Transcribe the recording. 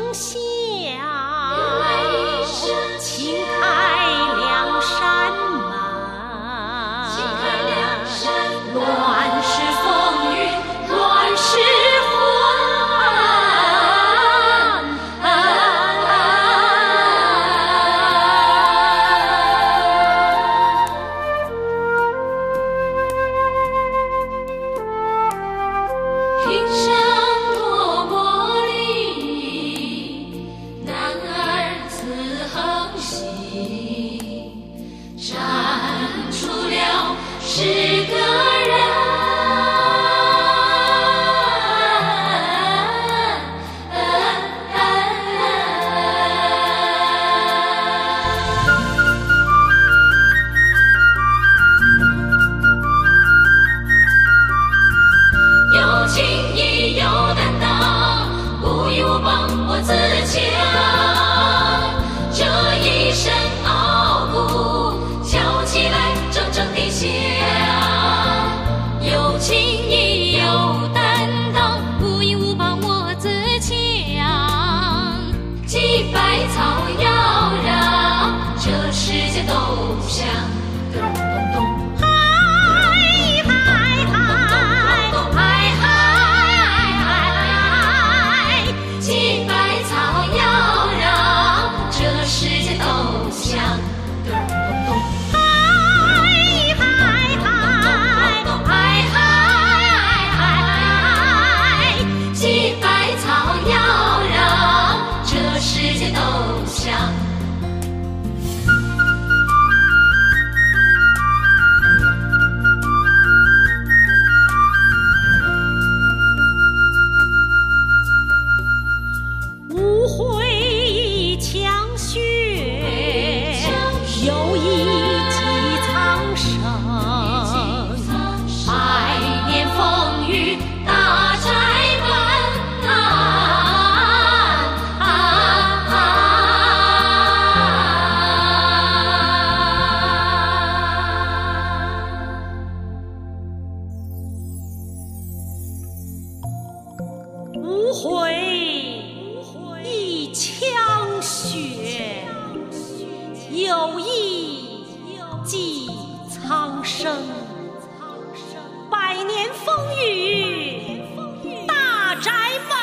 响，请开梁山门。乱世风雨乱世平生多薄礼，男儿自横行，站出了十个人。有情义有担当，无依无傍我自强。这一身傲骨，翘起来铮铮地响。有情义有担当，无依无傍我自强。几百草摇让，这世界都响。咚咚咚。 无悔强血，有意济苍生。百年风雨大宅门无悔一腔血，有意济苍生。百年风雨大宅门。